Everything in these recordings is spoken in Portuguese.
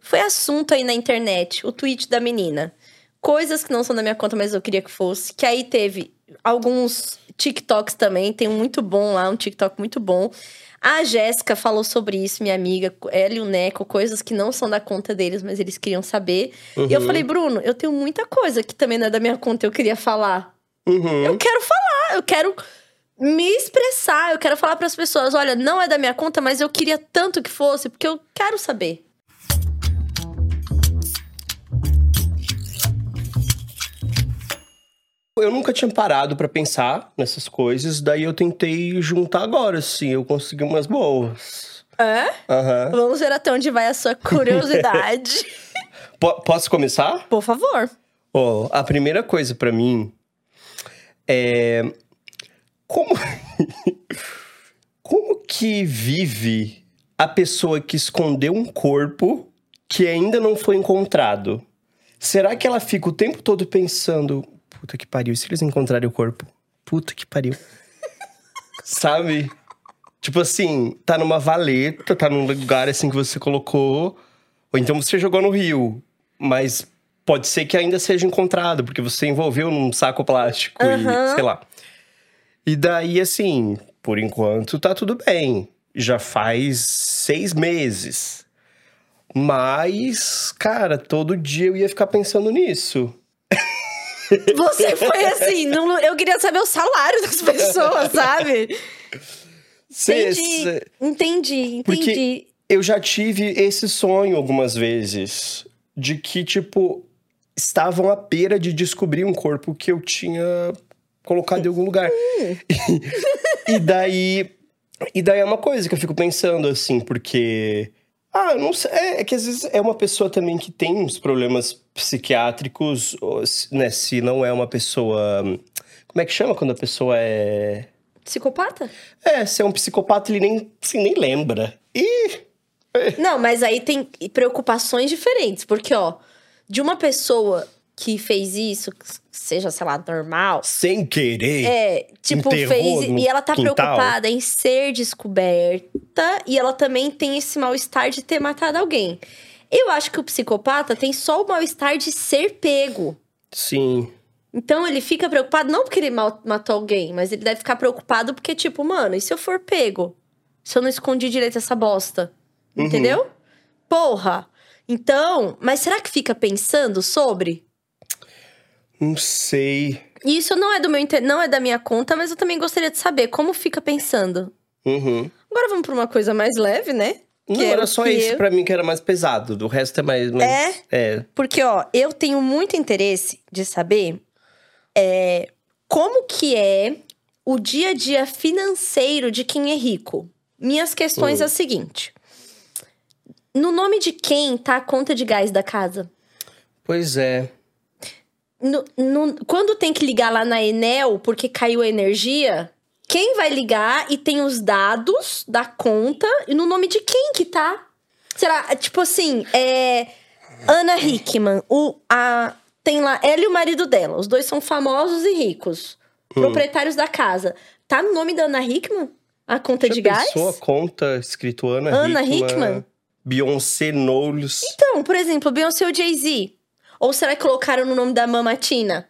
Foi assunto aí na internet, o tweet da menina. Coisas que não são da minha conta, mas eu queria que fosse. Que aí teve alguns TikToks também. Tem um muito bom lá, um TikTok muito bom. A Jéssica falou sobre isso, minha amiga. Ela e o Neco, coisas que não são da conta deles, mas eles queriam saber. E eu falei, Bruno, eu tenho muita coisa que também não é da minha conta, eu queria falar. Eu quero falar, eu quero me expressar. Eu quero falar pras pessoas, olha, não é da minha conta, mas eu queria tanto que fosse, porque eu quero saber. Eu nunca tinha parado pra pensar nessas coisas, daí eu tentei juntar agora, assim, eu consegui umas boas. É? Vamos ver até onde vai a sua curiosidade. Posso começar? Por favor. A primeira coisa pra mim é... Como que vive a pessoa que escondeu um corpo que ainda não foi encontrado? Será que ela fica o tempo todo pensando... Puta que pariu, e se eles encontrarem o corpo? Puta que pariu. Sabe? Tipo assim, tá numa valeta, tá num lugar assim que você colocou. Ou então você jogou no rio. Mas pode ser que ainda seja encontrado, porque você envolveu num saco plástico e sei lá. E daí, assim, por enquanto tá tudo bem. Já faz 6 meses. Mas, cara, todo dia eu ia ficar pensando nisso. Você foi assim, eu queria saber o salário das pessoas, sabe? Entendi. Porque eu já tive esse sonho algumas vezes. De que, tipo, estavam à beira de descobrir um corpo que eu tinha colocado em algum lugar. E daí é uma coisa que eu fico pensando, assim, porque... não sei. É que às vezes é uma pessoa também que tem uns problemas psiquiátricos, né? Se não é uma pessoa... Como é que chama quando a pessoa é... Psicopata? Se é um psicopata, ele nem lembra. Não, mas aí tem preocupações diferentes. Porque, de uma pessoa que fez isso, seja, sei lá, normal... Sem querer. fez... E ela tá preocupada em ser descoberta. E ela também tem esse mal-estar de ter matado alguém. Eu acho que o psicopata tem só o mal-estar de ser pego. Sim. Então, ele fica preocupado não porque ele matou alguém. Mas ele deve ficar preocupado porque, tipo, mano, e se eu for pego? Se eu não escondi direito essa bosta? Entendeu? Porra! Então, mas será que fica pensando sobre? Não sei. Isso não é não é da minha conta, mas eu também gostaria de saber como fica pensando. Agora vamos pra uma coisa mais leve, né? Não, era só esse pra mim que era mais pesado. Do resto é mais... Porque, eu tenho muito interesse de saber como que é o dia a dia financeiro de quem é rico. Minhas questões é a seguinte. No nome de quem tá a conta de gás da casa? Pois é. Quando tem que ligar lá na Enel porque caiu a energia, quem vai ligar e tem os dados da conta e no nome de quem que tá? Será, tipo assim, Ana Hickman, tem lá ela e o marido dela, os dois são famosos e ricos, proprietários da casa. Tá no nome da Ana Hickman? A conta de gás? Já pensou a conta escrito Ana Hickman? Beyoncé Knowles. Então, por exemplo, Beyoncé ou Jay-Z. Ou será que colocaram no nome da Mamatina?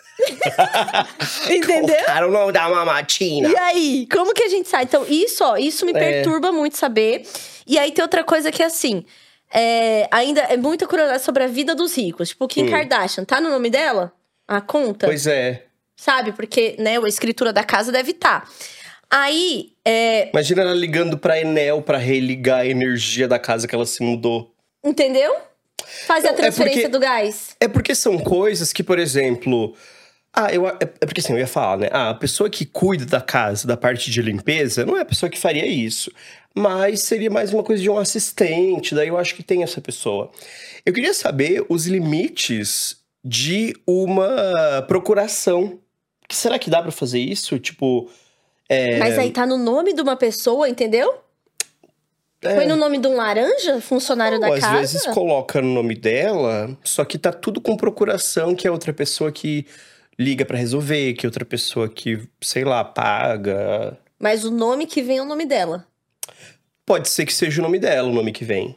Entendeu? Colocaram o nome da Mamatina. E aí, como que a gente sabe? Então, isso me perturba muito saber. E aí tem outra coisa que é assim... ainda é muita curiosidade sobre a vida dos ricos. Tipo, Kim Kardashian, tá no nome dela? A conta? Pois é. Sabe? Porque, né, a escritura da casa deve estar. Aí, Imagina ela ligando pra Enel pra religar a energia da casa que ela se mudou. Entendeu? Fazer a transferência do gás. É porque são coisas que, por exemplo... porque assim, eu ia falar, né? A pessoa que cuida da casa, da parte de limpeza, não é a pessoa que faria isso. Mas seria mais uma coisa de um assistente, daí eu acho que tem essa pessoa. Eu queria saber os limites de uma procuração. Será que dá pra fazer isso? Tipo... Mas aí tá no nome de uma pessoa, entendeu? Foi no nome de um laranja, funcionário da casa? Às vezes coloca no nome dela, só que tá tudo com procuração, que é outra pessoa que liga pra resolver, que é outra pessoa que, sei lá, paga. Mas o nome que vem é o nome dela. Pode ser que seja o nome dela, o nome que vem.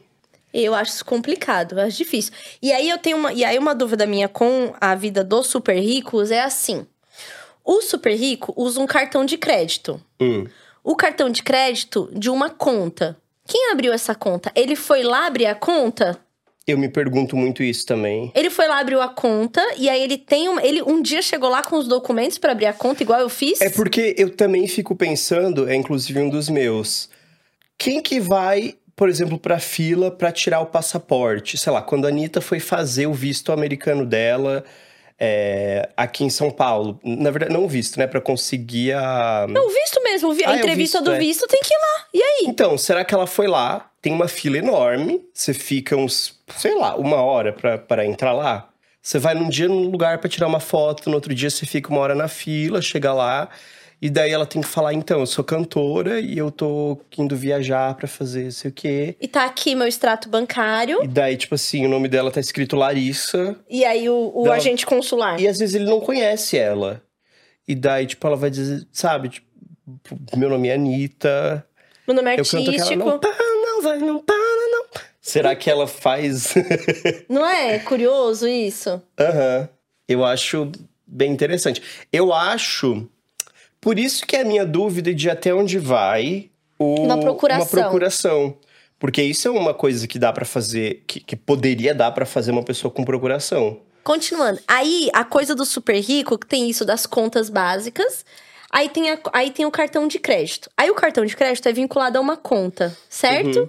Eu acho isso complicado, eu acho difícil. E aí uma dúvida minha com a vida dos super ricos é assim. O super rico usa um cartão de crédito. O cartão de crédito de uma conta. Quem abriu essa conta? Ele foi lá abrir a conta? Eu me pergunto muito isso também. Ele foi lá, abriu a conta, e aí ele um dia chegou lá com os documentos pra abrir a conta, igual eu fiz? É porque eu também fico pensando, é inclusive um dos meus. Quem que vai, por exemplo, pra fila pra tirar o passaporte? Sei lá, quando a Anitta foi fazer o visto americano dela aqui em São Paulo. Na verdade, não o visto, né? Pra conseguir a... Não, o visto mesmo. A entrevista do visto tem que ir lá. E aí? Então, será que ela foi lá? Tem uma fila enorme. Você fica sei lá, 1 hora pra entrar lá. Você vai num dia num lugar pra tirar uma foto. No outro dia você fica 1 hora na fila, chega lá. E daí ela tem que falar, então, eu sou cantora e eu tô indo viajar pra fazer sei o quê. E tá aqui meu extrato bancário. E daí, tipo assim, o nome dela tá escrito Larissa. E aí o agente consular. E às vezes ele não conhece ela. E daí, tipo, ela vai dizer, sabe, tipo, meu nome é Anitta. Meu nome é Eu canto artístico. aquela, não para, não vai, não para, não. Será que ela faz... Não é curioso isso? Aham. Eu acho bem interessante. Eu acho... Por isso que é a minha dúvida de até onde vai Uma procuração. Porque isso é uma coisa que dá pra fazer, que poderia dar pra fazer uma pessoa com procuração. Continuando. Aí, a coisa do super rico, que tem isso das contas básicas. Aí tem o cartão de crédito. Aí o cartão de crédito é vinculado a uma conta, certo?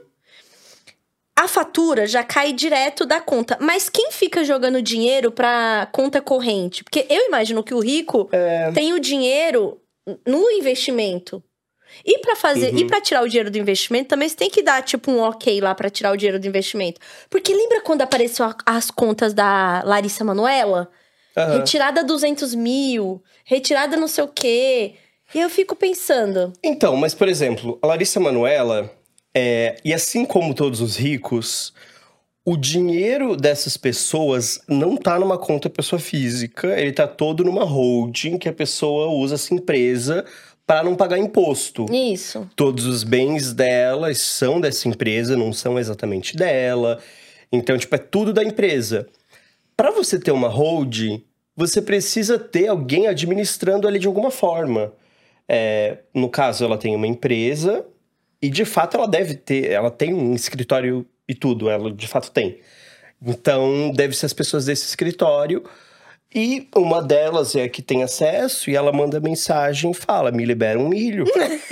A fatura já cai direto da conta. Mas quem fica jogando dinheiro pra conta corrente? Porque eu imagino que o rico tem o dinheiro no investimento. E pra fazer, e pra tirar o dinheiro do investimento, também você tem que dar, tipo, um ok lá pra tirar o dinheiro do investimento. Porque lembra quando apareceu as contas da Larissa Manoela? Retirada 200 mil, retirada não sei o quê. E eu fico pensando... Então, mas, por exemplo, a Larissa Manoela, e assim como todos os ricos, o dinheiro dessas pessoas não tá numa conta pessoa física, ele tá todo numa holding que a pessoa usa essa empresa para não pagar imposto. Isso. Todos os bens dela são dessa empresa, não são exatamente dela. Então, tipo, é tudo da empresa. Para você ter uma holding, você precisa ter alguém administrando ali de alguma forma. No caso, ela tem uma empresa e, de fato, ela tem um escritório e tudo, ela de fato tem. Então, deve ser as pessoas desse escritório. E uma delas é a que tem acesso e ela manda mensagem e fala, me libera um milho.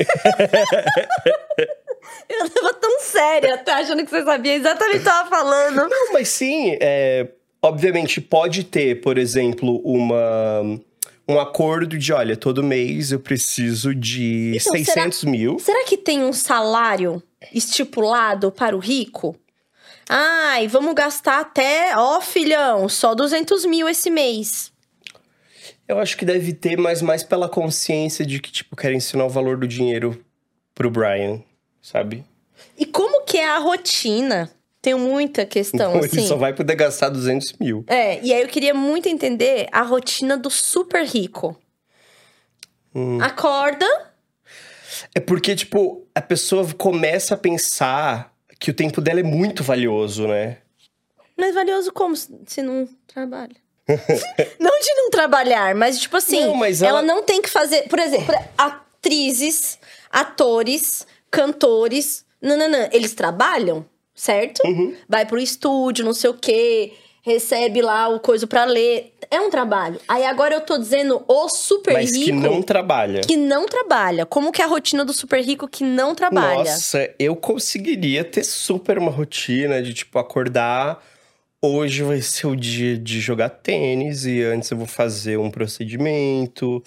Eu tava tão séria, tá achando que você sabia exatamente o que eu tava falando. Não, mas sim, obviamente pode ter, por exemplo, um acordo de, olha, todo mês eu preciso de Então, 600 mil. Será que tem um salário estipulado para o rico? Ai, vamos gastar até, filhão, só 200 mil esse mês. Eu acho que deve ter, mas mais pela consciência de que, tipo, querem ensinar o valor do dinheiro pro Brian, sabe? E como que é a rotina? Tenho muita questão, Então, assim. ele só vai poder gastar 200 mil. E aí eu queria muito entender a rotina do super rico. Acorda. É porque, tipo, a pessoa começa a pensar que o tempo dela é muito valioso, né? Mas valioso como se não trabalha? Não de não trabalhar, mas tipo assim, não, mas ela não tem que fazer... Por exemplo, atrizes, atores, cantores, eles trabalham, certo? Vai pro estúdio, não sei o quê, recebe lá o coisa pra ler. É um trabalho. Aí agora eu tô dizendo o super rico... Mas que não trabalha. Que não trabalha. Como que é a rotina do super rico que não trabalha? Nossa, eu conseguiria ter super uma rotina de, tipo, acordar... Hoje vai ser o dia de jogar tênis e antes eu vou fazer um procedimento.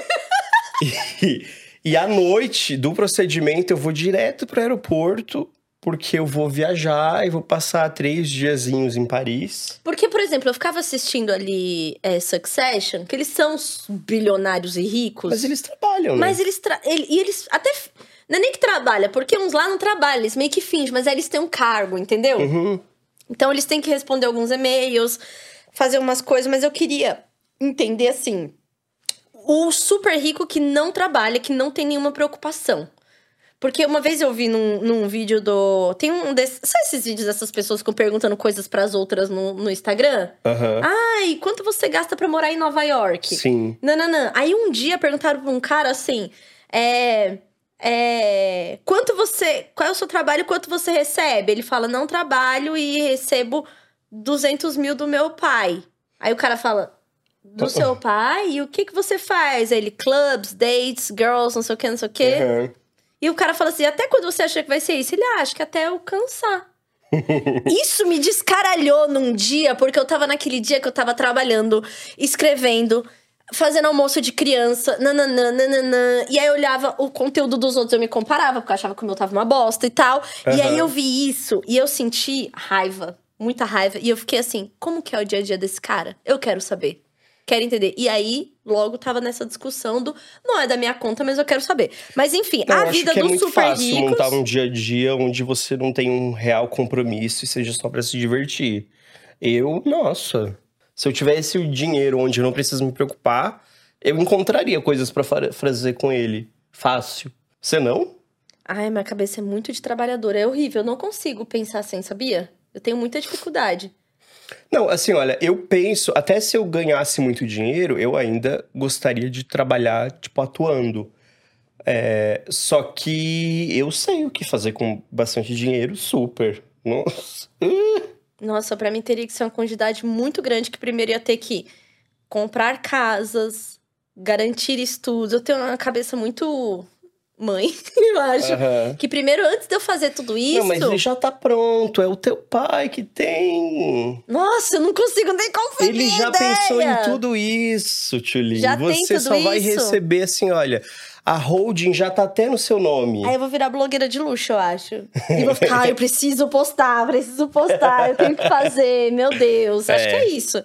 e à noite do procedimento eu vou direto pro aeroporto... Porque eu vou viajar e vou passar 3 diazinhos em Paris. Porque, por exemplo, eu ficava assistindo ali Succession, que eles são bilionários e ricos. Mas eles trabalham, né? Mas eles até... Não é nem que trabalha, porque uns lá não trabalham, eles meio que fingem, mas aí eles têm um cargo, entendeu? Então eles têm que responder alguns e-mails, fazer umas coisas, mas eu queria entender, assim, o super rico que não trabalha, que não tem nenhuma preocupação. Porque uma vez eu vi num vídeo do... Tem um desses... Sabe esses vídeos dessas pessoas que ficam perguntando coisas pras outras no Instagram? Aham. Ai, quanto você gasta pra morar em Nova York? Sim. Nananã. Aí um dia perguntaram pra um cara assim... Quanto você... Qual é o seu trabalho e quanto você recebe? Ele fala, não trabalho e recebo 200 mil do meu pai. Aí o cara fala... Do seu pai? E o que você faz? Aí ele, clubs, dates, girls, não sei o que, não sei o que. Aham. E o cara fala assim, até quando você acha que vai ser isso? Ele acha que até eu cansar. Isso me descaralhou num dia, porque eu tava naquele dia que eu tava trabalhando, escrevendo, fazendo almoço de criança, nananã, nananã. E aí eu olhava o conteúdo dos outros, eu me comparava, porque eu achava que o meu tava uma bosta e tal. E aí eu vi isso, e eu senti raiva, muita raiva. E eu fiquei assim, como que é o dia a dia desse cara? Eu quero saber. Quero entender. E aí, logo tava nessa discussão do... Não é da minha conta, mas eu quero saber. Mas enfim, Não, a eu acho vida que é dos muito super fácil ricos... montar um dia a dia onde você não tem um real compromisso e seja só pra se divertir. Nossa, se eu tivesse o dinheiro onde eu não preciso me preocupar, eu encontraria coisas pra fazer com ele. Fácil. Você não? Ai, minha cabeça é muito de trabalhadora. É horrível, eu não consigo pensar assim, sabia? Eu tenho muita dificuldade. Não, assim, olha, eu penso, até se eu ganhasse muito dinheiro, eu ainda gostaria de trabalhar, tipo, atuando. Só que eu sei o que fazer com bastante dinheiro, super. Nossa. Nossa, pra mim teria que ser uma quantidade muito grande, que primeiro ia ter que comprar casas, garantir estudos. Eu tenho uma cabeça muito mãe, eu acho. Aham. Que primeiro, antes de eu fazer tudo isso... Não, mas ele já tá pronto, é o teu pai que tem. Nossa, eu não consigo nem conceber Ele já ideia. pensou em tudo isso, Tchuli. Já tem Você tudo só vai isso? receber assim, olha, a holding já tá até no seu nome. Aí eu vou virar blogueira de luxo, eu acho. E vou ficar, eu preciso postar, eu tenho que fazer, meu Deus. Acho que é isso.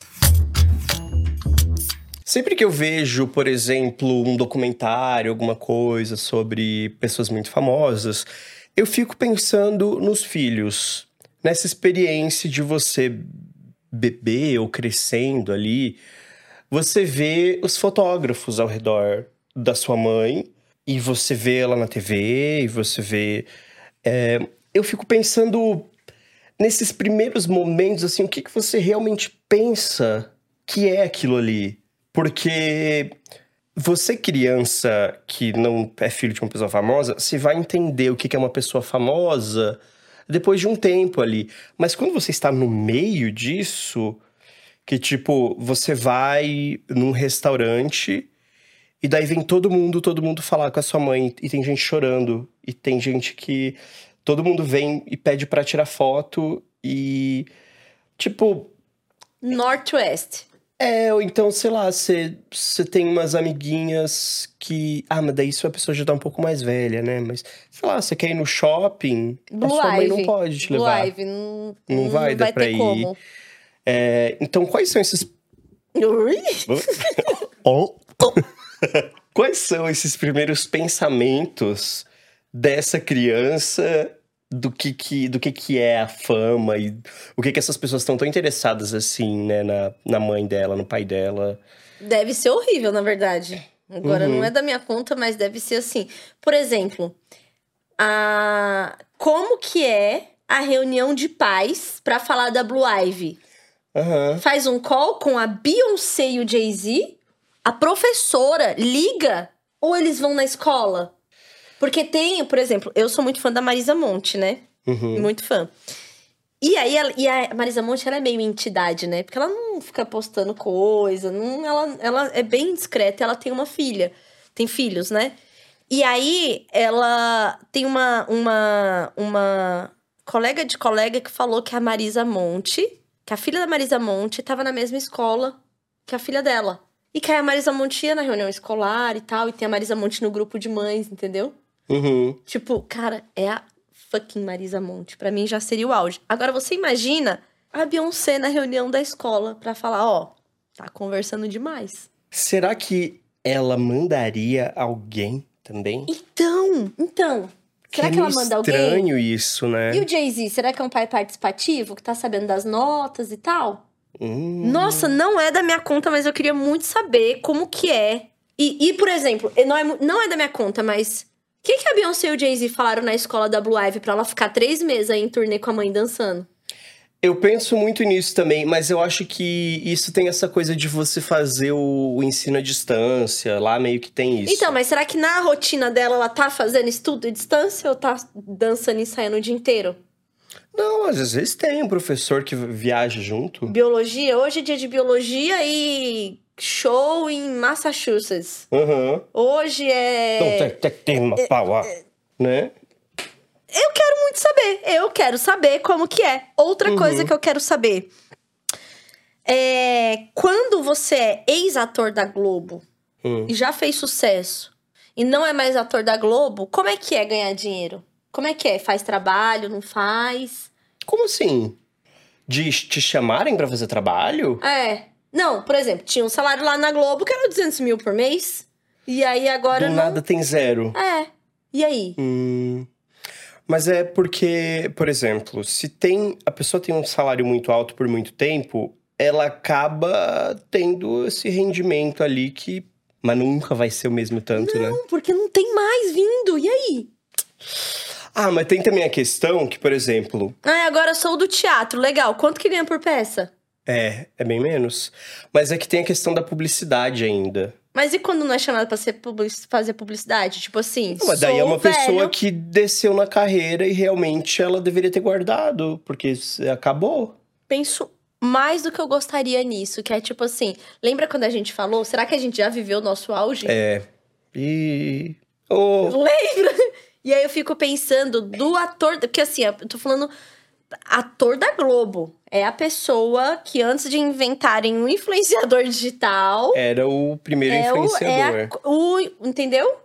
Sempre que eu vejo, por exemplo, um documentário, alguma coisa sobre pessoas muito famosas, eu fico pensando nos filhos. Nessa experiência de você beber ou crescendo ali, você vê os fotógrafos ao redor da sua mãe, e você vê ela na TV, e você vê... eu fico pensando nesses primeiros momentos, assim, o que você realmente pensa que é aquilo ali? Porque você, criança que não é filho de uma pessoa famosa, você vai entender o que é uma pessoa famosa depois de um tempo ali. Mas quando você está no meio disso, que tipo, você vai num restaurante e daí vem todo mundo falar com a sua mãe e tem gente chorando. E tem gente que... Todo mundo vem e pede pra tirar foto e... Tipo... Northwest. Ou então, sei lá, você tem umas amiguinhas que... Ah, mas daí isso a pessoa já tá um pouco mais velha, né? Mas, sei lá, você quer ir no shopping, a sua mãe não pode te levar. Blue Ivy, Não vai dar pra ter ir. como. Então, quais são esses... Ui. Quais são esses primeiros pensamentos dessa criança do que é a fama e o que essas pessoas estão tão interessadas assim, né, na mãe dela, no pai dela? Deve ser horrível, na verdade. Agora, não é da minha conta, mas deve ser assim. Por exemplo, como que é a reunião de pais pra falar da Blue Ivy? Aham. Faz um call com a Beyoncé e o Jay-Z? A professora liga? Ou eles vão na escola? Porque tem, por exemplo, eu sou muito fã da Marisa Monte, né? Muito fã. E aí, a Marisa Monte, ela é meio entidade, né? Porque ela não fica postando coisa, ela é bem discreta, ela tem uma filha. Tem filhos, né? E aí, ela tem uma colega de colega que falou que a Marisa Monte, que a filha da Marisa Monte tava na mesma escola que a filha dela. E que a Marisa Monte ia na reunião escolar e tal, e tem a Marisa Monte no grupo de mães, entendeu? Tipo, cara, é a fucking Marisa Monte. Pra mim já seria o auge. Agora você imagina a Beyoncé na reunião da escola pra falar, ó, tá conversando demais. Será que ela mandaria alguém também? Então. Será que ela manda alguém? É estranho isso, né? E o Jay-Z, será que é um pai participativo, que tá sabendo das notas e tal? Nossa, não é da minha conta, mas eu queria muito saber como que é. E por exemplo, não é da minha conta, mas que a Beyoncé e o Jay-Z falaram na escola da Blue Ivy pra ela ficar 3 meses aí em turnê com a mãe dançando? Eu penso muito nisso também, mas eu acho que isso tem essa coisa de você fazer o ensino à distância. Lá meio que tem isso. Então, mas será que na rotina dela ela tá fazendo estudo à distância ou tá dançando e ensaiando o dia inteiro? Não, às vezes tem um professor que viaja junto. Biologia? Hoje é dia de biologia e show em Massachusetts. Aham. Hoje é... Tem uma pau, né? Eu quero muito saber. Eu quero saber como que é. Outra coisa que eu quero saber. Quando você é ex-ator da Globo e já fez sucesso e não é mais ator da Globo, como é que é ganhar dinheiro? Como é que é? Faz trabalho, não faz? Como assim? De te chamarem pra fazer trabalho? Não, por exemplo, tinha um salário lá na Globo que era 200 mil por mês. E aí agora Do não... nada tem 0. E aí? Mas é porque, por exemplo, se a pessoa tem um salário muito alto por muito tempo, ela acaba tendo esse rendimento ali que... Mas nunca vai ser o mesmo tanto, né? Não, porque não tem mais vindo. E aí? Mas tem também a questão que, por exemplo... Agora eu sou do teatro. Legal. Quanto que ganha por peça? É bem menos. Mas é que tem a questão da publicidade ainda. Mas e quando não é chamado pra fazer publicidade? Tipo assim, Mas daí é uma velho. pessoa que desceu na carreira e realmente ela deveria ter guardado, porque acabou. Penso mais do que eu gostaria nisso, que é tipo assim... Lembra quando a gente falou? Será que a gente já viveu o nosso auge? Lembra? E aí eu fico pensando do ator... Porque assim, eu tô falando... Ator da Globo. É a pessoa que antes de inventarem um influenciador digital... Era o primeiro influenciador. Entendeu?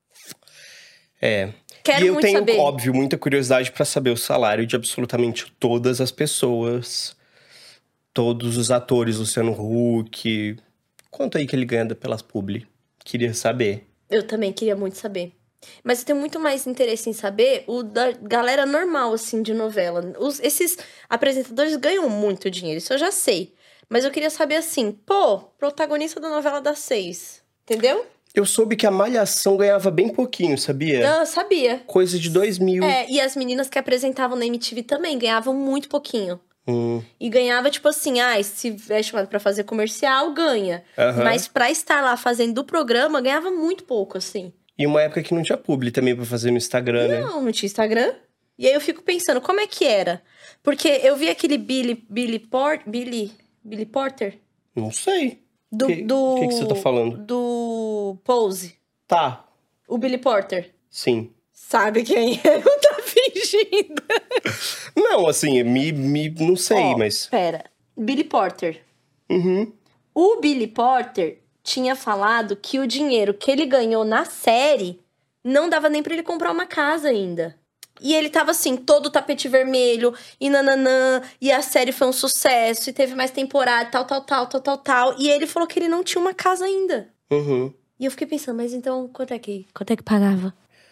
Quero e eu muito tenho, saber. óbvio, muita curiosidade pra saber o salário de absolutamente todas as pessoas. Todos os atores, Luciano Huck. Quanto aí que ele ganha pelas publi? Queria saber. Eu também queria muito saber. Mas eu tenho muito mais interesse em saber o da galera normal, assim, de novela. Esses apresentadores ganham muito dinheiro, isso eu já sei. Mas eu queria saber, assim, protagonista da novela das 6, entendeu? Eu soube que a Malhação ganhava bem pouquinho, sabia? Eu sabia. Coisa de 2 mil. E as meninas que apresentavam na MTV também ganhavam muito pouquinho. E ganhava, tipo assim, se é chamado pra fazer comercial, ganha. Mas pra estar lá fazendo o programa, ganhava muito pouco, assim. E uma época que não tinha publi também pra fazer no Instagram, né? Não tinha Instagram. E aí eu fico pensando, como é que era? Porque eu vi aquele Billy Porter. Não sei. Do que você tá falando? Do Pose. Tá. O Billy Porter. Sim. Sabe quem é? Não tá fingindo. Não, assim, não sei, mas... Pera. Billy Porter. O Billy Porter tinha falado que o dinheiro que ele ganhou na série não dava nem pra ele comprar uma casa ainda. E ele tava assim, todo tapete vermelho, e nananã, e a série foi um sucesso, e teve mais temporada, tal. E ele falou que ele não tinha uma casa ainda. E eu fiquei pensando, mas então, quanto é que pagava?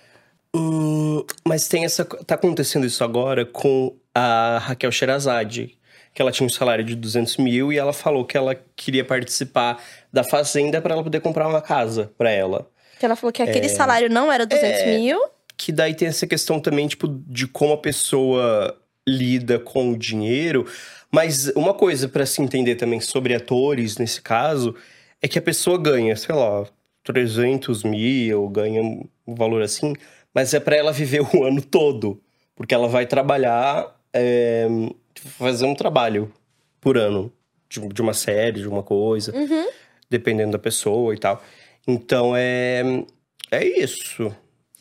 Mas tá acontecendo isso agora com a Raquel Sherazade, que ela tinha um salário de 200 mil e ela falou que ela queria participar da Fazenda pra ela poder comprar uma casa pra ela. Que ela falou que aquele salário não era 200 mil. Que daí tem essa questão também, tipo, de como a pessoa lida com o dinheiro. Mas uma coisa pra se entender também sobre atores, nesse caso, é que a pessoa ganha, sei lá, 300 mil, ganha um valor assim, mas é pra ela viver o ano todo. Porque ela vai trabalhar, fazer um trabalho por ano, de uma série, de uma coisa, dependendo da pessoa e tal. Então, é isso.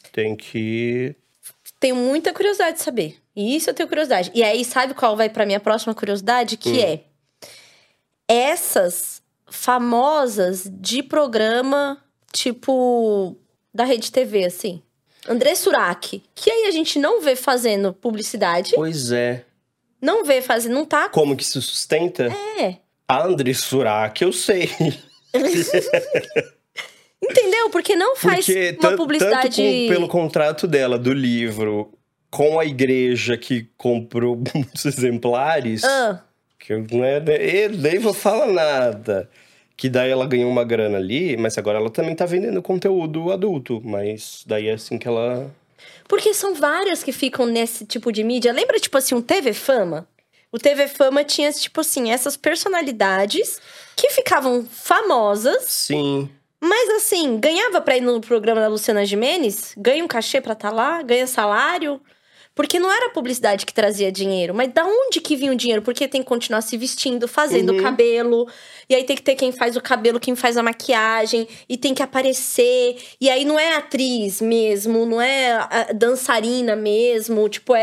Tenho muita curiosidade de saber. Isso eu tenho curiosidade. E aí, sabe qual vai pra minha próxima curiosidade? Que é essas famosas de programa, tipo, da Rede TV, assim. André Surak, que aí a gente não vê fazendo publicidade. Pois é. Não vê fazendo, não tá... Como que se sustenta? A André Surak, eu sei. Entendeu? Porque não faz uma publicidade... Tanto pelo contrato dela, do livro, com a igreja que comprou muitos exemplares... Que eu nem vou falar nada. Que daí ela ganhou uma grana ali, mas agora ela também tá vendendo conteúdo adulto. Mas daí é assim que ela... Porque são várias que ficam nesse tipo de mídia. Lembra, tipo assim, um TV Fama? O TV Fama tinha, tipo assim, essas personalidades que ficavam famosas. Sim. Mas assim, ganhava pra ir no programa da Luciana Gimenez? Ganha um cachê pra estar lá? Ganha salário? Porque não era a publicidade que trazia dinheiro. Mas da onde que vinha o dinheiro? Porque tem que continuar se vestindo, fazendo cabelo. E aí tem que ter quem faz o cabelo, quem faz a maquiagem. E tem que aparecer. E aí não é atriz mesmo, não é dançarina mesmo. Tipo,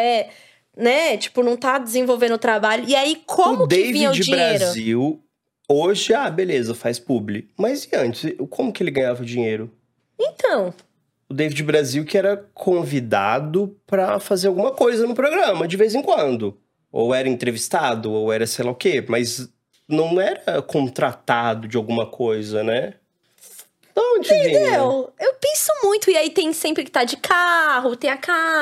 né? Tipo, não tá desenvolvendo o trabalho. E aí, como que vinha o dinheiro? Brasil, hoje, beleza, faz publi. Mas e antes? Como que ele ganhava o dinheiro? Então... O David Brasil que era convidado pra fazer alguma coisa no programa, de vez em quando. Ou era entrevistado, ou era sei lá o quê. Mas não era contratado de alguma coisa, né? De onde vinha? Entendeu? Eu penso muito. E aí tem sempre que tá de carro, tem a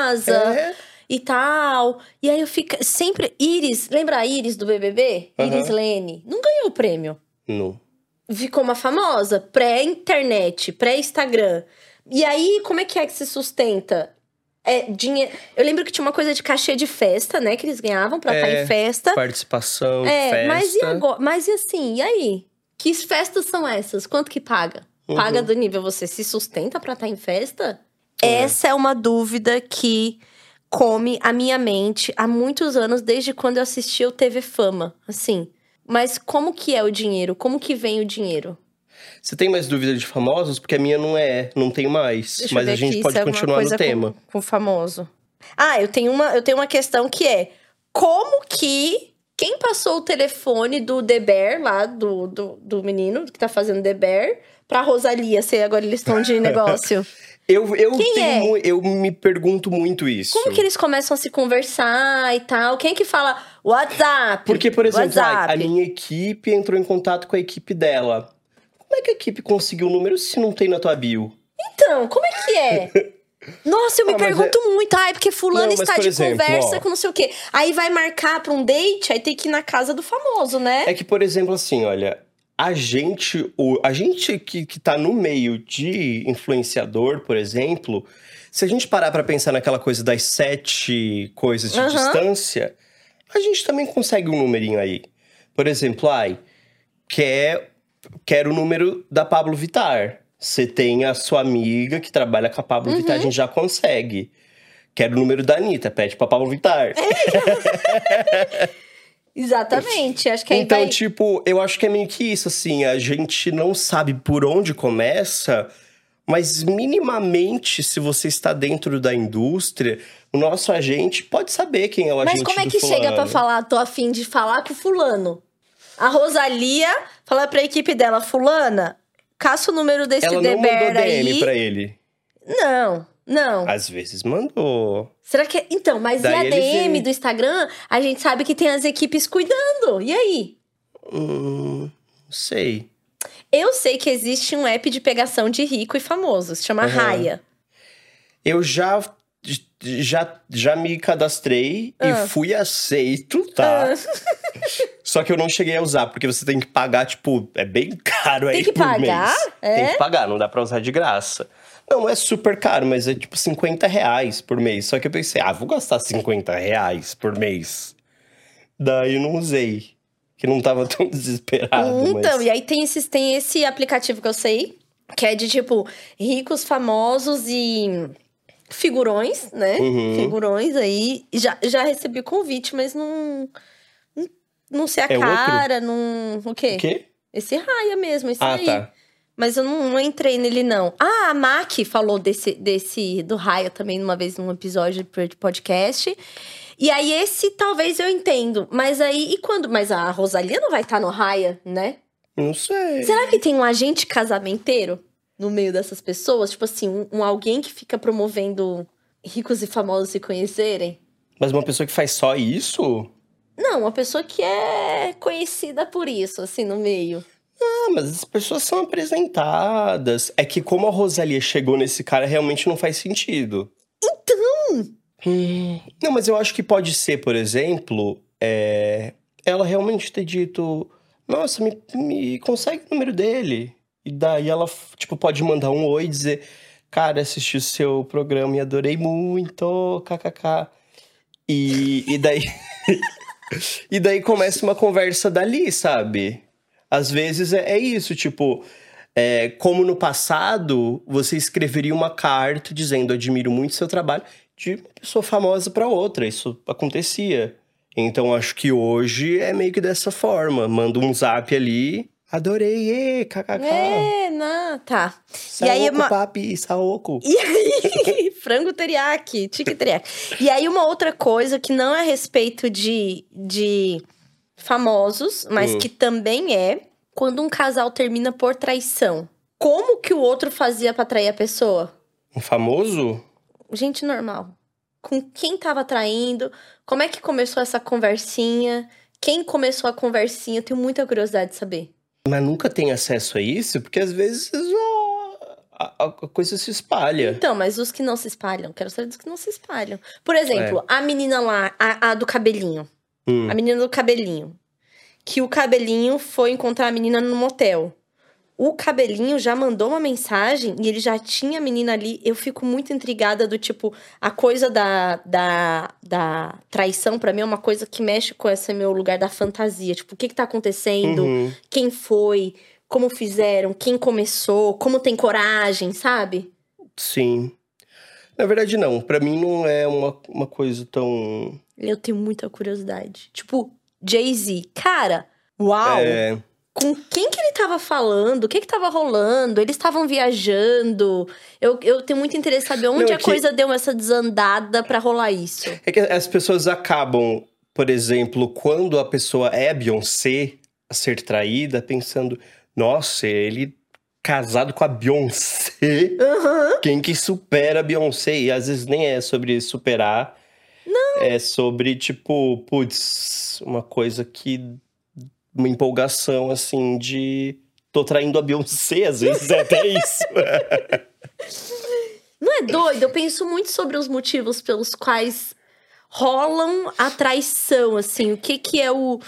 casa e tal. E aí eu fico sempre... Iris, lembra a Iris do BBB? Iris Lene. Não ganhou o prêmio. Não. Ficou uma famosa. Pré-internet, pré-Instagram. E aí, como é que se sustenta? Dinheiro. Eu lembro que tinha uma coisa de cachê de festa, né? Que eles ganhavam pra estar em festa. Participação, festa. Mas e agora? Mas e assim, e aí? Que festas são essas? Quanto que paga? Paga do nível, você se sustenta pra estar em festa? Essa é uma dúvida que come a minha mente há muitos anos, desde quando eu assisti o TV Fama, assim. Mas como que é o dinheiro? Como que vem o dinheiro? Você tem mais dúvida de famosos? Porque a minha não tenho mais. Deixa mas eu ver a gente aqui, pode se é continuar alguma no coisa tema. Com famoso. Eu tenho uma questão que é... Como que... Quem passou o telefone do The Bear, lá, do menino que tá fazendo The Bear, pra Rosalia, se agora eles estão de negócio? Eu me pergunto muito isso. Como que eles começam a se conversar e tal? Quem que fala WhatsApp? Porque, por exemplo, WhatsApp. a minha equipe entrou em contato com a equipe dela. Como é que a equipe conseguiu o número se não tem na tua bio? Então, como é que é? Nossa, eu me pergunto muito. Porque fulano está por de exemplo, conversa com não sei o quê. Aí vai marcar pra um date, aí tem que ir na casa do famoso, né? É que, por exemplo, assim, olha... A gente que tá no meio de influenciador, por exemplo... Se a gente parar pra pensar naquela coisa das 7 coisas de distância... A gente também consegue um numerinho aí. Por exemplo, quero o número da Pablo Vittar. Você tem a sua amiga que trabalha com a Pablo Vittar, a gente já consegue. Quero o número da Anitta, pede pra Pablo Vittar. Exatamente, acho que aí então, tipo, eu acho que é meio que isso, assim. A gente não sabe por onde começa, mas minimamente, se você está dentro da indústria, o nosso agente pode saber quem é o agente do fulano. Mas como é que chega pra falar, tô a fim de falar com o fulano? A Rosalia fala pra equipe dela, fulana, caça o número desse Ela The não Bear mandou DM aí. pra ele. Não. Às vezes mandou. Será que... Então, mas Daí e a ele DM vem. do Instagram? A gente sabe que tem as equipes cuidando. E aí? Não sei. Eu sei que existe um app de pegação de rico e famoso. Se chama Raya. Eu já me cadastrei e fui aceito, tá? Só que eu não cheguei a usar, porque você tem que pagar, tipo, é bem caro aí por mês. Tem que pagar? Tem que pagar, não dá pra usar de graça. Não é super caro, mas é tipo R$50 por mês. Só que eu pensei, vou gastar R$50 por mês. Daí eu não usei, que não tava tão desesperado. Então, e aí tem esse aplicativo que eu sei, que é de, tipo, ricos, famosos e... figurões, né? Figurões aí. Já recebi convite, mas não sei a cara, outro? não... O quê? O quê? Esse Raya mesmo, esse aí. Tá. Mas eu não entrei nele, não. A Mac falou do Raya também, uma vez num episódio de podcast. E aí, esse talvez eu entendo. Mas aí, e quando? Mas a Rosalia não vai estar no Raya, né? Não sei. Será que tem um agente casamenteiro no meio dessas pessoas? Tipo assim, alguém que fica promovendo ricos e famosos se conhecerem? Mas uma pessoa que faz só isso? Não, uma pessoa que é conhecida por isso, assim, no meio. Mas as pessoas são apresentadas. É que como a Rosalia chegou nesse cara, realmente não faz sentido. Então! Não, mas eu acho que pode ser, por exemplo, ela realmente ter dito... nossa, me consegue o número dele. E daí ela, tipo, pode mandar um oi e dizer, cara, assisti o seu programa e adorei muito, kkk. E daí... E daí começa uma conversa dali, sabe? Às vezes é isso, tipo... como no passado, você escreveria uma carta dizendo admiro muito seu trabalho de uma pessoa famosa para outra. Isso acontecia. Então, acho que hoje é meio que dessa forma. Manda um zap ali, adorei, kkk. Tá. Saoco, e aí, papi, saoco. E aí, frango teriyaki, tique teriyaki. E aí, uma outra coisa que não é a respeito de famosos, mas que também é quando um casal termina por traição. Como que o outro fazia pra trair a pessoa? Um famoso? Gente normal. Com quem tava traindo? Como é que começou essa conversinha? Quem começou a conversinha? Eu tenho muita curiosidade de saber. Mas nunca tem acesso a isso? Porque às vezes a coisa se espalha. Então, mas os que não se espalham. Quero saber dos que não se espalham. Por exemplo, a menina lá, a do cabelinho. A menina do cabelinho. Que o cabelinho foi encontrar a menina no motel. O cabelinho já mandou uma mensagem e ele já tinha a menina ali. Eu fico muito intrigada do tipo... A coisa da traição, pra mim, é uma coisa que mexe com esse meu lugar da fantasia. Tipo, o que tá acontecendo? Quem foi? Como fizeram? Quem começou? Como tem coragem, sabe? Sim. Na verdade, não. Pra mim, não é uma coisa tão... Eu tenho muita curiosidade. Tipo, Jay-Z. Cara, uau! Com quem que ele tava falando? O que tava rolando? Eles estavam viajando? Eu tenho muito interesse em saber onde a coisa deu essa desandada pra rolar isso. É que as pessoas acabam, por exemplo, quando a pessoa é a Beyoncé, a ser traída, pensando... Nossa, ele casado com a Beyoncé? Quem que supera a Beyoncé? E às vezes nem é sobre superar. Não. É sobre, tipo, putz, uma coisa que... Uma empolgação, assim, de... Tô traindo a Beyoncé, às vezes é até isso. Não é doido? Eu penso muito sobre os motivos pelos quais rolam a traição, assim. O que é o...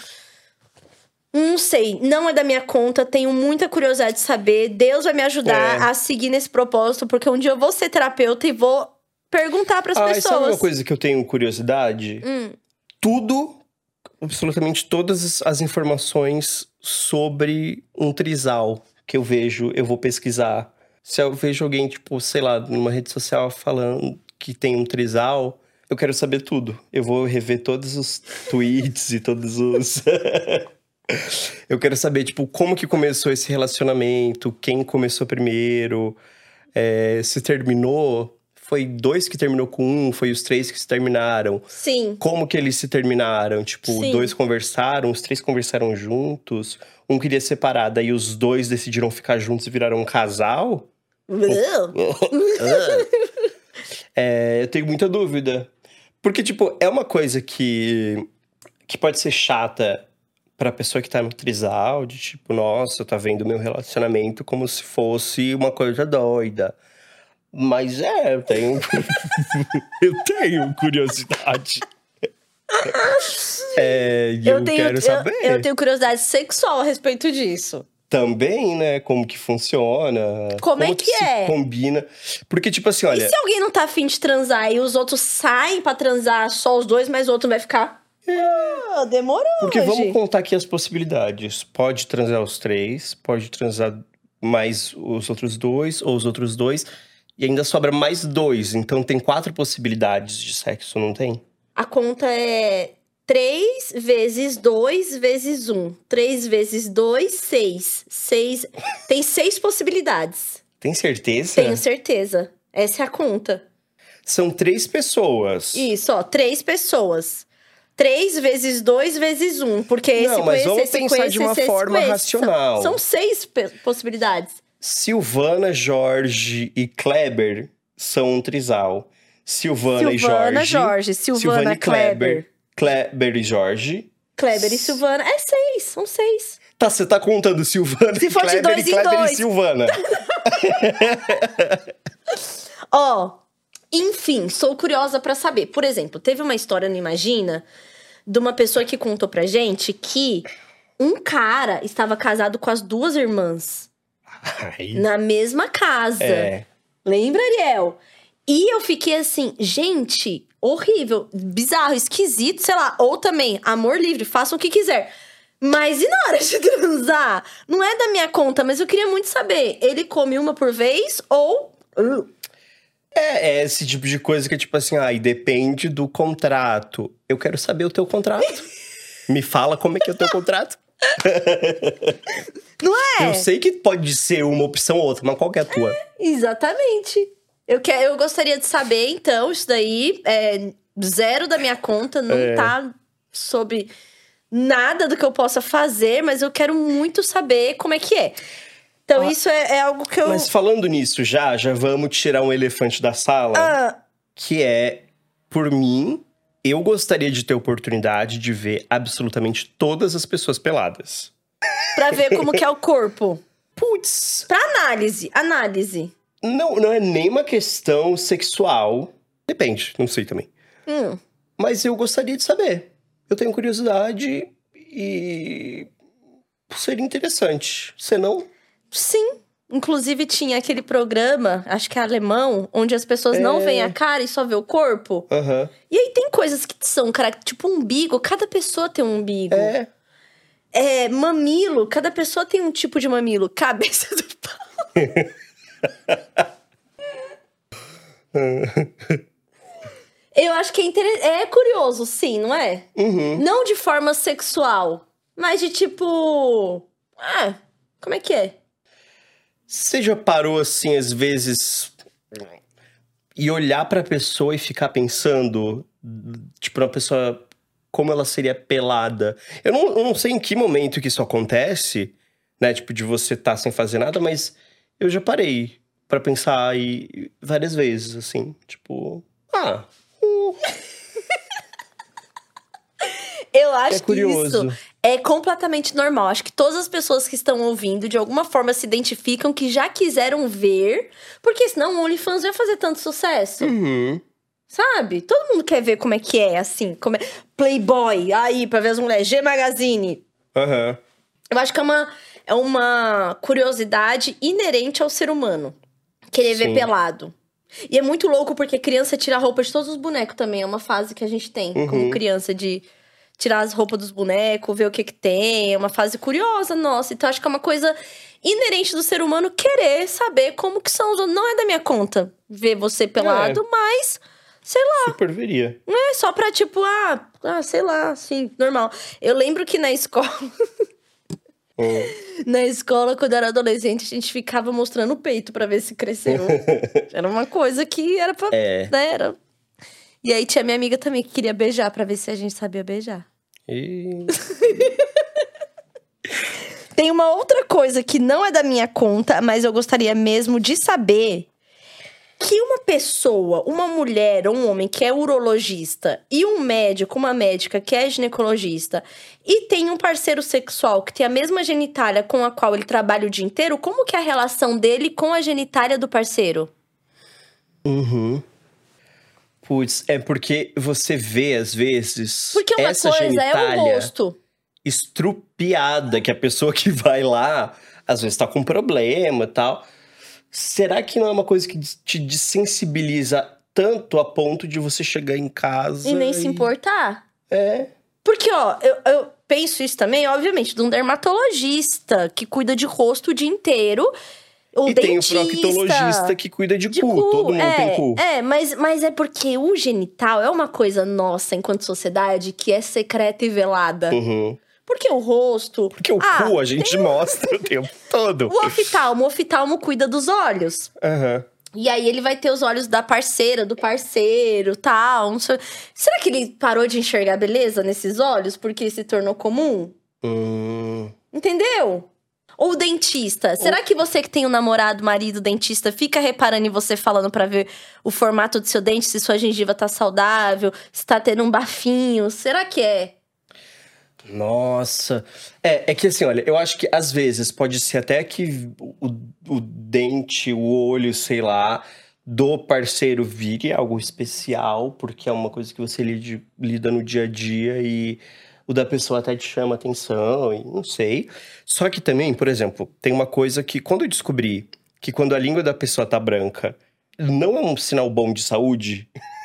Não sei, não é da minha conta, tenho muita curiosidade de saber. Deus vai me ajudar a seguir nesse propósito, porque um dia eu vou ser terapeuta e vou perguntar pras pessoas. Sabe uma coisa que eu tenho curiosidade? Tudo, absolutamente todas as informações sobre um trisal que eu vejo, eu vou pesquisar. Se eu vejo alguém, tipo, sei lá, numa rede social falando que tem um trisal, eu quero saber tudo. Eu vou rever todos os tweets e todos os... Eu quero saber, tipo, como que começou esse relacionamento, quem começou primeiro, se terminou, foi 2 que terminou com 1, foi os 3 que se terminaram. Sim. Como que eles se terminaram? Tipo, 2 conversaram, os 3 conversaram juntos, um queria separar, daí os 2 decidiram ficar juntos e viraram um casal? Eu tenho muita dúvida. Porque, tipo, é uma coisa que pode ser chata pra pessoa que tá no trisal, de tipo, nossa, tá vendo meu relacionamento como se fosse uma coisa doida. Mas eu tenho... eu tenho curiosidade. Quero saber. Eu tenho curiosidade sexual a respeito disso. Também, né? Como que funciona. Como é que se combina. Porque, tipo assim, olha... E se alguém não tá afim de transar e os outros saem pra transar só os 2, mas o outro vai ficar... demorou. Porque vamos contar aqui as possibilidades. Pode transar os 3, pode transar mais os outros 2, ou os outros 2, e ainda sobra mais 2. Então tem 4 possibilidades de sexo, não tem? A conta é 3 vezes 2 vezes 1. 3 vezes 2, 6. Tem 6 possibilidades. Tem certeza? Tenho certeza. Essa é a conta. São 3 pessoas. Isso, 3 pessoas. 3 vezes 2 vezes 1. Porque esse não, mas vamos pensar de uma forma racional. São 6 possibilidades. Silvana, Jorge e Kleber são um trisal. Silvana e Jorge. Silvana e Kleber. Kleber e Jorge. Kleber e Silvana. É 6, são 6. Tá, você tá contando Silvana Se e for Kleber de 2 e Kleber em 2. e Silvana. Enfim, sou curiosa pra saber. Por exemplo, teve uma história no Imagina de uma pessoa que contou pra gente que Um cara estava casado com as 2 irmãs. Ai, Na mesma casa. Lembra, Ariel? E eu fiquei assim, gente, horrível, bizarro, esquisito, sei lá. Ou também, amor livre, façam o que quiser. Mas e na hora de transar? Não é da minha conta, mas eu queria muito saber. Ele come uma por vez ou... É esse tipo de coisa que é tipo assim, ai, depende do contrato. Eu quero saber o teu contrato. Me fala como é que é o teu contrato. Não é? Eu sei que pode ser uma opção ou outra, mas qual que é a tua? Exatamente. Eu gostaria de saber, então, isso daí é zero da minha conta, não tá sobre nada do que eu possa fazer, mas eu quero muito saber como é que é. Então, isso é algo que eu... Mas falando nisso, já vamos tirar um elefante da sala, que é, por mim, eu gostaria de ter oportunidade de ver absolutamente todas as pessoas peladas. Pra ver como que é o corpo. Putz, Pra análise. não é nem uma questão sexual. Depende, não sei também. Mas eu gostaria de saber. Eu tenho curiosidade e seria interessante. Você não? Sim. Inclusive, tinha aquele programa, acho que é alemão, onde as pessoas não veem a cara e só vê o corpo. Aham. E aí tem coisas que são, cara, tipo umbigo. Cada pessoa tem um umbigo. Mamilo. Cada pessoa tem um tipo de mamilo. Cabeça do pau. Eu acho que é curioso, sim, não é? Não de forma sexual, mas de tipo... como é que é? Você já parou assim, às vezes, e olhar pra pessoa e ficar pensando, tipo, uma pessoa, como ela seria pelada? Eu não sei em que momento que isso acontece, né? Tipo, de você estar sem fazer nada, mas eu já parei pra pensar várias vezes, assim, tipo, Eu acho que curioso. isso é completamente normal. Acho que todas as pessoas que estão ouvindo, de alguma forma, se identificam que já quiseram ver. Porque senão o OnlyFans ia fazer tanto sucesso. Sabe? Todo mundo quer ver como é que é, assim. Como é... Playboy, aí, pra ver as mulheres. G Magazine. Aham. Eu acho que é uma curiosidade inerente ao ser humano. Querer ver Sim. pelado. E é muito louco porque criança tira a roupa de todos os bonecos também. É uma fase que a gente tem como criança de tirar as roupas dos bonecos, ver o que tem. É uma fase curiosa nossa. Então acho que é uma coisa inerente do ser humano querer saber como que são os outros. Não é da minha conta ver você pelado, mas sei lá. Super veria. É só pra tipo, sei lá, assim, normal. Eu lembro que na escola... Na escola, quando eu era adolescente, a gente ficava mostrando o peito pra ver se cresceu. Era uma coisa que era pra... Né, era... E aí tinha minha amiga também que queria beijar pra ver se a gente sabia beijar. Tem uma outra coisa que não é da minha conta, mas eu gostaria mesmo de saber... Que uma pessoa, uma mulher ou um homem que é urologista e um médico, uma médica que é ginecologista e tem um parceiro sexual que tem a mesma genitália com a qual ele trabalha o dia inteiro, como que é a relação dele com a genitália do parceiro? Putz, é porque você vê, às vezes, Porque uma essa coisa é o genitália rosto. estrupiada, que a pessoa que vai lá, às vezes tá com problema e tal. Será que não é uma coisa que te desensibiliza tanto a ponto de você chegar em casa E nem se importar. É. Porque, ó, eu penso isso também, obviamente, de um dermatologista que cuida de rosto o dia inteiro. O dentista, tem o proctologista que cuida de cu. Todo mundo tem cu. Mas é porque o genital é uma coisa nossa, enquanto sociedade, que é secreta e velada. Porque o rosto... Porque o cu a gente mostra o tempo todo. O oftalmo cuida dos olhos. E aí ele vai ter os olhos da parceira, do parceiro, tal. Não sei. Será que ele parou de enxergar beleza nesses olhos porque se tornou comum? Entendeu? Ou o dentista. Será que você que tem um namorado, marido, dentista, fica reparando em você falando pra ver o formato do seu dente, se sua gengiva tá saudável, se tá tendo um bafinho? Será que é? Nossa. É que assim, olha, eu acho que às vezes pode ser até que o dente, o olho, sei lá, do parceiro vire algo especial, porque é uma coisa que você lida no dia a dia e o da pessoa até te chama atenção, e não sei. Só que também, por exemplo, tem uma coisa que quando eu descobri que quando a língua da pessoa tá branca, não é um sinal bom de saúde,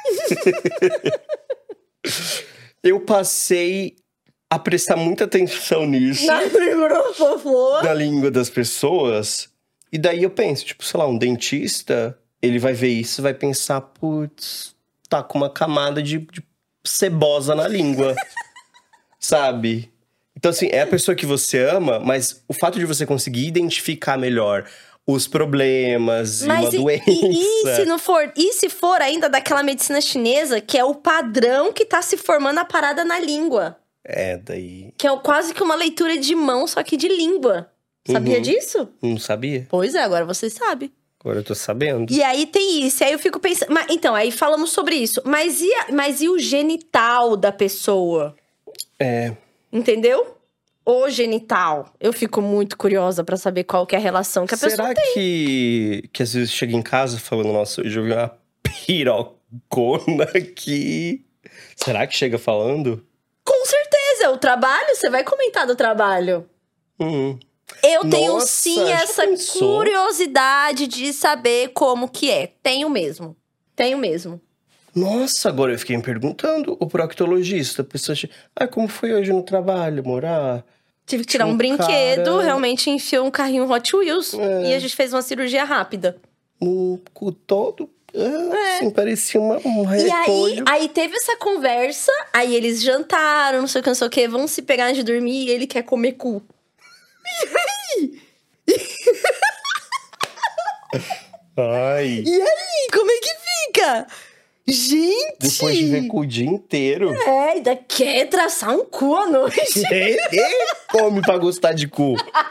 eu passei a prestar muita atenção nisso. Na língua das pessoas. E daí eu penso, tipo, sei lá, um dentista, ele vai ver isso e vai pensar, putz, tá com uma camada de cebosa na língua. Sabe? Então, assim, é a pessoa que você ama, mas o fato de você conseguir identificar melhor os problemas e uma doença... E se não for... E se for ainda daquela medicina chinesa, que é o padrão que tá se formando a parada na língua? É, daí... Que é quase que uma leitura de mão, só que de língua. Sabia disso? Não sabia. Pois é, agora você sabe. Agora eu tô sabendo. E aí tem isso, aí eu fico pensando... Então, aí falamos sobre isso. Mas e o genital da pessoa? Entendeu? O genital. Eu fico muito curiosa pra saber qual que é a relação que a pessoa tem. Será que às vezes chega em casa falando, nossa, hoje eu vi uma pirocona aqui. Será que chega falando? Com certeza, o trabalho, você vai comentar do trabalho. Eu tenho sim essa curiosidade de saber como que é. Tenho mesmo. Nossa, agora eu fiquei me perguntando, o proctologista, a pessoa... como foi hoje no trabalho, morar? Tive que tirar um brinquedo, realmente enfiou um carrinho Hot Wheels e a gente fez uma cirurgia rápida. No cu todo, assim, parecia um repolho. E aí teve essa conversa, aí eles jantaram, não sei o que, vão se pegar antes de dormir e ele quer comer cu. Ai. E aí, como é que fica? Gente! Depois de ver cu o dia inteiro. Ainda quer traçar um cu à noite. Come pra gostar de cu.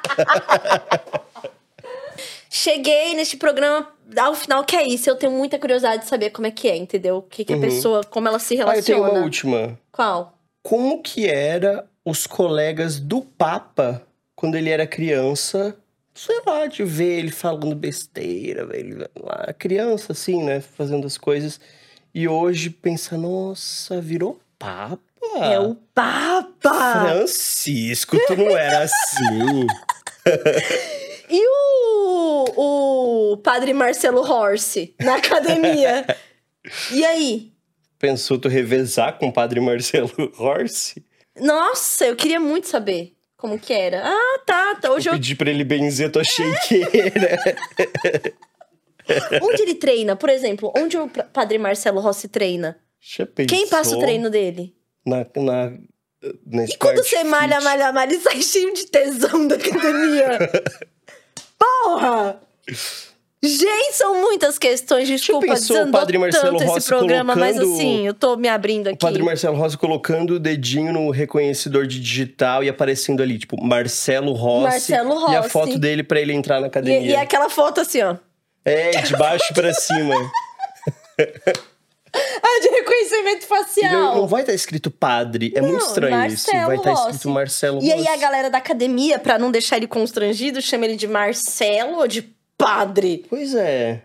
Cheguei neste programa, ao final, que é isso. Eu tenho muita curiosidade de saber como é que é, entendeu? O que a pessoa, como ela se relaciona. Eu tenho uma última. Qual? Como que era os colegas do Papa quando ele era criança? Sei lá, de ver ele falando besteira, ele lá, criança assim, né? Fazendo as coisas. E hoje pensa, nossa, virou Papa? É o Papa! Francisco, tu não era assim. E o padre Marcelo Horsi, na academia? E aí? Pensou tu revezar com o padre Marcelo Horsi? Nossa, eu queria muito saber como que era. Tá. Hoje eu pedi pra ele benzer tua shakeira. Onde ele treina? Por exemplo, onde o padre Marcelo Rossi treina? Quem passa o treino dele? E quando você malha e sai cheio de tesão da academia? Porra! Gente, são muitas questões, desculpa, o padre Marcelo tanto Rossi esse programa, mas assim, eu tô me abrindo aqui. O padre Marcelo Rossi colocando o dedinho no reconhecedor de digital e aparecendo ali, tipo, Marcelo Rossi. E a foto dele pra ele entrar na academia. E aquela foto assim, ó. De baixo pra cima. De reconhecimento facial. Não vai estar escrito padre, é muito estranho Marcelo isso. Vai estar escrito Marcelo Rossi. E aí a galera da academia, pra não deixar ele constrangido, chama ele de Marcelo ou de padre? Pois é.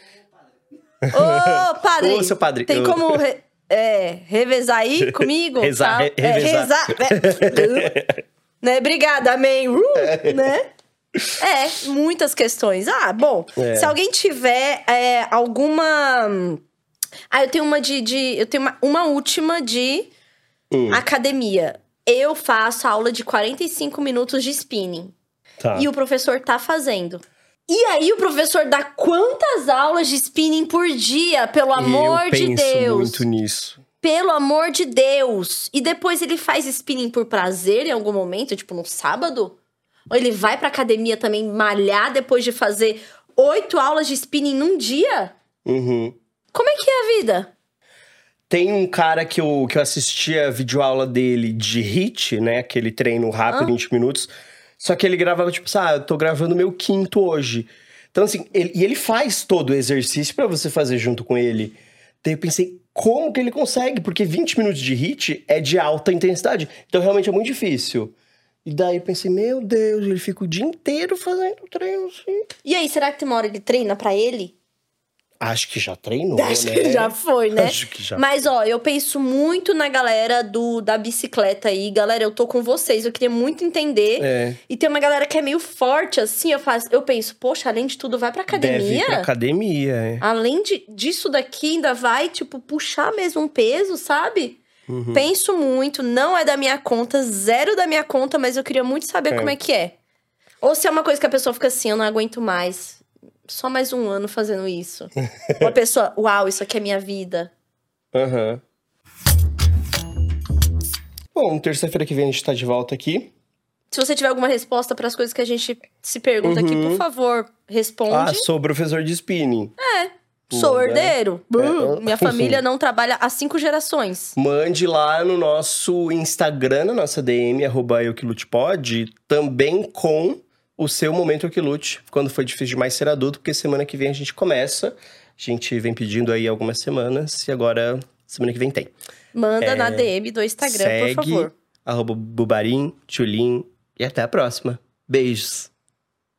Ô, padre! Ô, seu padre. Tem como revezar aí comigo? Revezar. Né? Obrigada, amém. Né? Muitas questões. Bom, se alguém tiver alguma... eu tenho uma eu tenho uma última de academia. Eu faço aula de 45 minutos de spinning. Tá. E o professor tá fazendo. E aí o professor dá quantas aulas de spinning por dia? Pelo amor de Deus. Eu penso muito nisso. Pelo amor de Deus. E depois ele faz spinning por prazer em algum momento, tipo no sábado? Ou ele vai pra academia também malhar depois de fazer 8 aulas de spinning num dia? Como é que é a vida? Tem um cara que eu assistia a videoaula dele de HIIT, né? Aquele treino rápido, 20 minutos. Só que ele gravava, tipo, eu tô gravando meu 5º hoje. Então, assim, ele faz todo o exercício pra você fazer junto com ele. Daí eu pensei, como que ele consegue? Porque 20 minutos de HIIT é de alta intensidade. Então, realmente é muito difícil. E daí eu pensei, meu Deus, ele fica o dia inteiro fazendo treino assim. E aí, será que tem uma hora ele treina pra ele? Acho que já treinou, Acho né? que já foi, né? Acho que já Mas, ó, eu penso muito na galera da bicicleta aí. Galera, eu tô com vocês. Eu queria muito entender. É. E tem uma galera que é meio forte, assim. Eu penso, poxa, além de tudo, vai pra academia? Deve ir pra academia, é. Além disso daqui, ainda vai, tipo, puxar mesmo um peso, sabe? Penso muito. Não é da minha conta, zero da minha conta. Mas eu queria muito saber como é que é. Ou se é uma coisa que a pessoa fica assim, eu não aguento mais. Só mais um ano fazendo isso. Uma pessoa, uau, isso aqui é minha vida. Aham. Bom, terça-feira que vem a gente tá de volta aqui. Se você tiver alguma resposta para as coisas que a gente se pergunta aqui, por favor, responde. Sou professor de spinning. Sou herdeiro. É. Minha família não trabalha há 5 gerações. Mande lá no nosso Instagram, na nossa DM, @euquilutepod, também com o seu momento Euquilute, quando foi difícil demais ser adulto, porque semana que vem a gente começa. A gente vem pedindo aí algumas semanas e agora, semana que vem tem. Manda na DM do Instagram, por favor. @bubarim, tchulin e até a próxima. Beijos.